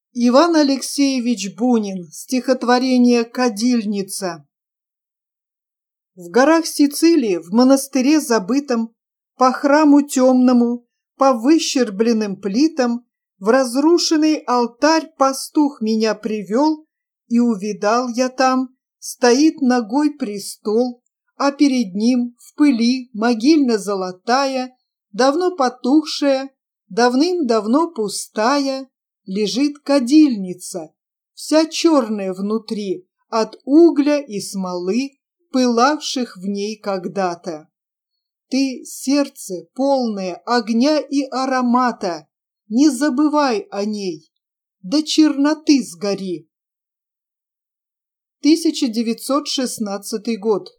Иван Алексеевич Бунин. Стихотворение «Кадильница». В горах Сицилии, в монастыре забытом, по храму темному, по выщербленным плитам, в разрушенный алтарь пастух меня привел, и увидал я там, стоит ногой престол, а перед ним в пыли могильно-золотая, давно потухшая, давным-давно пустая, лежит кадильница, вся черная внутри, от угля и смолы, пылавших в ней когда-то. Ты, сердце, полное огня и аромата, не забывай о ней, до черноты сгори. 1916 год.